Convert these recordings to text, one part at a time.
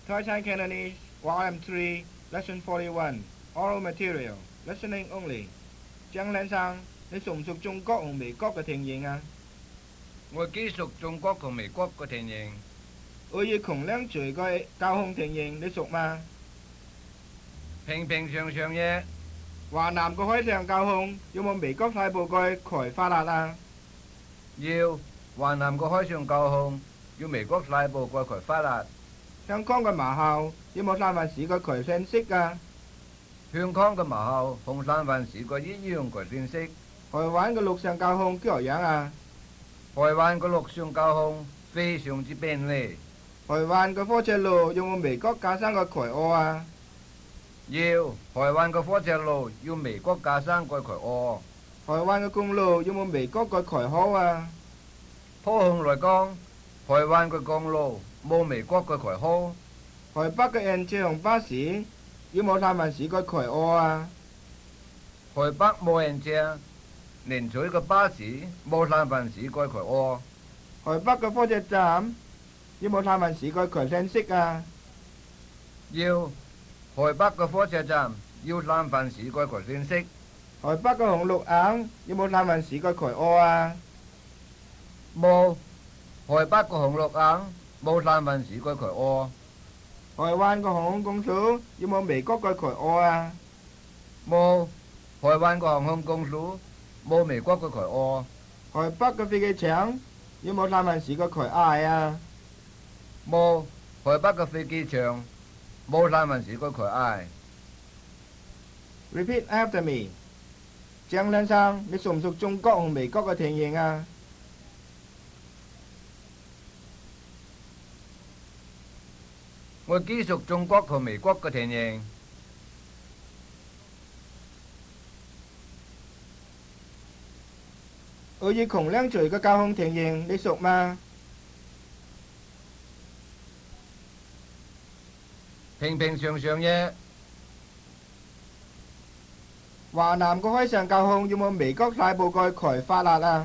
Thai Thai Cantonese RM3 Lesson 41 Oral Material Listening Only 張靚生，你熟唔熟中國同美國嘅情形啊？ 我幾熟中國同美國嘅情形。 澳粵窮兩聚嘅交通情形你熟嗎？ 平平常常嘅。 華南嘅海上交通有冇美國西部嘅開發啊？ 要華南嘅海上交通要美國西部嘅開發達。 香港嘅馬校有冇三藩市嘅開線式啊？ 香港嘅馬校同三藩市嘅一樣嘅線式。 台灣嘅陸上交通幾樣啊？ 台灣嘅陸上交通非常之便利。 台灣嘅火車路有冇美國架生嘅開遨啊？ 要台灣嘅火車路要美國架生嘅開遨。 台灣嘅公路有冇美國嘅開好啊？ 普遍來講，台灣嘅公路冇美國嘅開好。 台北嘅人車同巴士有冇三藩市嘅開遨啊？ 台北冇人車，連水嘅巴士冇三藩市嘅開遨。 台北嘅火車站有冇三藩市嘅開線式啊？ 要台北嘅火車站要三藩市嘅開線式。 台北嘅紅綠鶯有冇三藩市嘅開遨啊？ 冇，台北嘅紅綠鶯冇三藩市嘅開遨。 台灣嘅航空公司有冇美國嘅開遨啊？ 冇，台灣嘅航空公司冇美國嘅開遨。 台北嘅飛機場有冇三藩市嘅開嗌啊？ 冇，台北嘅飛機場冇三藩市嘅開嗌。 Repeat after me， 張先生，你熟唔熟中國同美國嘅情形啊？ 我幾熟中國同美國嘅情形。 澳粵窮兩聚嘅交通情形你熟嗎？ 平平常常嘅。 華南嘅海上交通有冇美國西部嘅開發啊？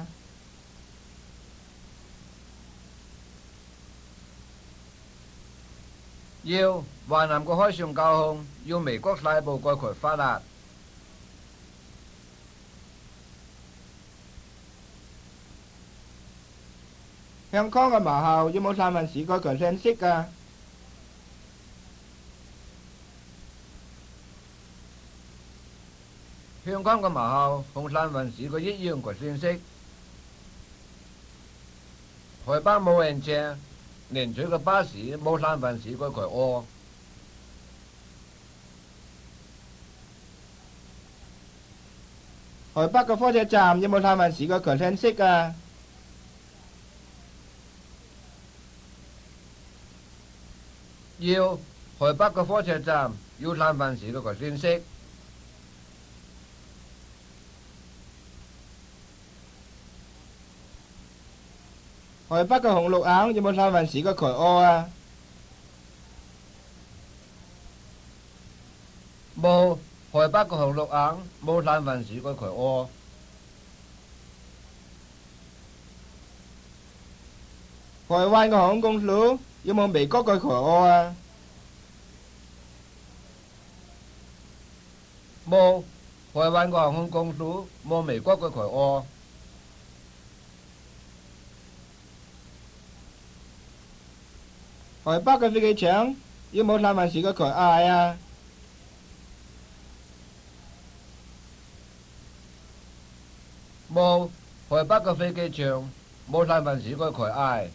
要華南嘅海上交通要美國西部嘅開發達。 香港嘅馬校有冇三藩市嘅開線式啊？ 香港嘅馬校同三藩市嘅一樣開線式。台北冇人車，連水嘅巴士冇三藩市嘅開遨。 台北嘅火車站有冇三藩市嘅開線式啊？ 要台北嘅火車站要三藩市嘅開線式。 台北嘅紅綠鶯有冇三藩市嘅開遨啊？ 冇，台北嘅紅綠鶯冇三藩市嘅開遨。 台灣嘅航空公司有冇美國嘅開遨啊？ 冇，台灣嘅航空公司冇美國嘅開遨。 台北嘅飛機場有冇三藩市嘅開嗌啊？ 冇，台北嘅飛機場冇三藩市嘅開嗌。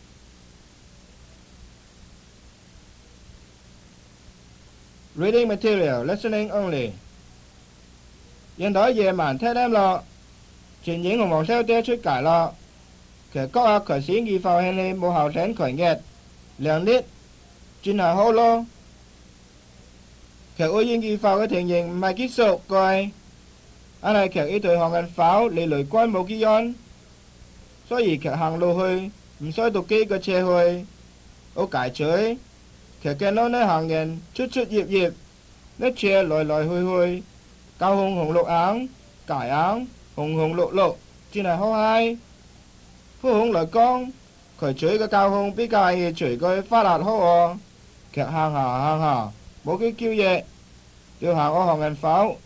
Reading material, listening only。現在夜晚7點咯，全影同黃小姐出街咯。其實嗰日佢先預報係你冇後生群嘅2日，轉係好咯。其實我已經預報嘅情形唔係幾熟嘅，因為其實呢對行人跑離雷關冇幾遠，所以其實行路去唔需要到幾個車去，好解取。其實見到呢行人出出入入，呢車來來去去，交通紅綠鶯、街鶯、紅紅綠綠，真係好嗨。普通來講，佢取嘅交通比較係隨佢發達好喎。 劇行下，冇佢叫嘢，要行我行人否？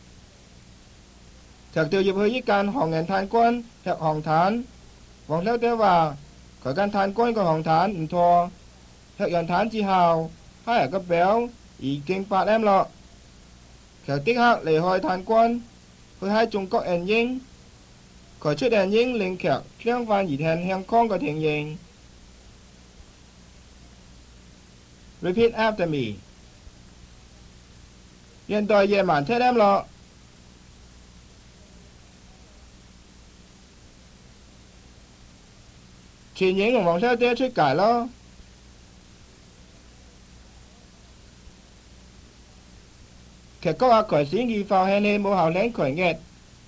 劇調入去一間行人炭官吃紅炭，黃小姐話佢間炭官個紅炭唔錯，吃完炭之後，蝦日個表已經8M咯。劇即刻離開炭官，去喺中國人英，佢出人英令劇相反而聽香港嘅情形。Repeat after me。現代夜晚7M咯。全影同黃小姐出街咯。劇嗰下佢先至發現你冇後領佢嘅。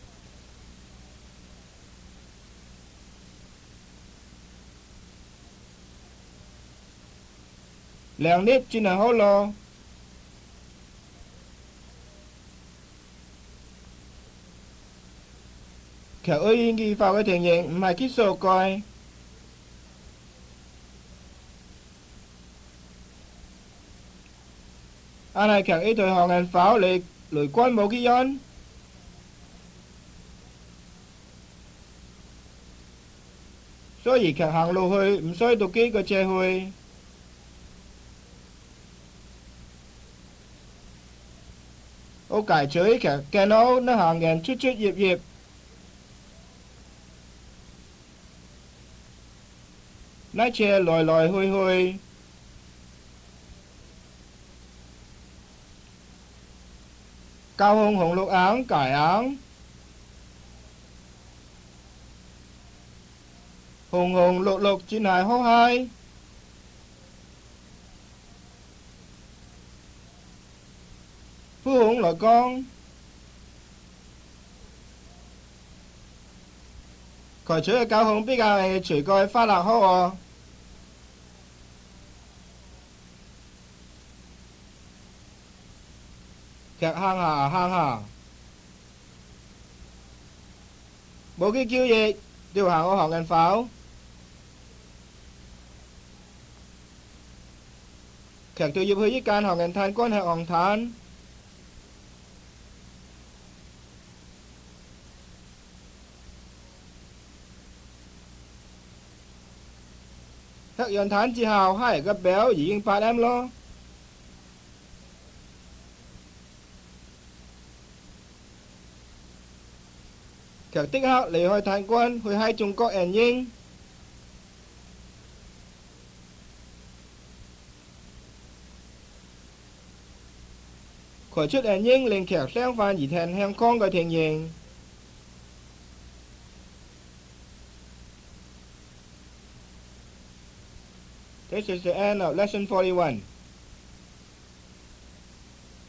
兩粒轉係好咯。劇愛演技發嘅情形唔係結數據。但係劇呢對行人否你雷軍冇基因，所以劇行路去唔需到幾個車去。我解取劇見到那行人出出入入，那車來來去去。交紅紅綠眼解眼，紅紅綠綠轉係好嗨，灰紅來講，佢除嘅交紅比較係除個花辣好喎。劇行下，冇佢叫嘢，要行我行人否？劇就要去一間行人炭官吃紅炭。吃完炭之後，蝦個表已經8M咯。劇即刻離開炭官，去喺中國人英。佢出人英令劇相反而聽香港嘅情形。This is the end of lesson 41.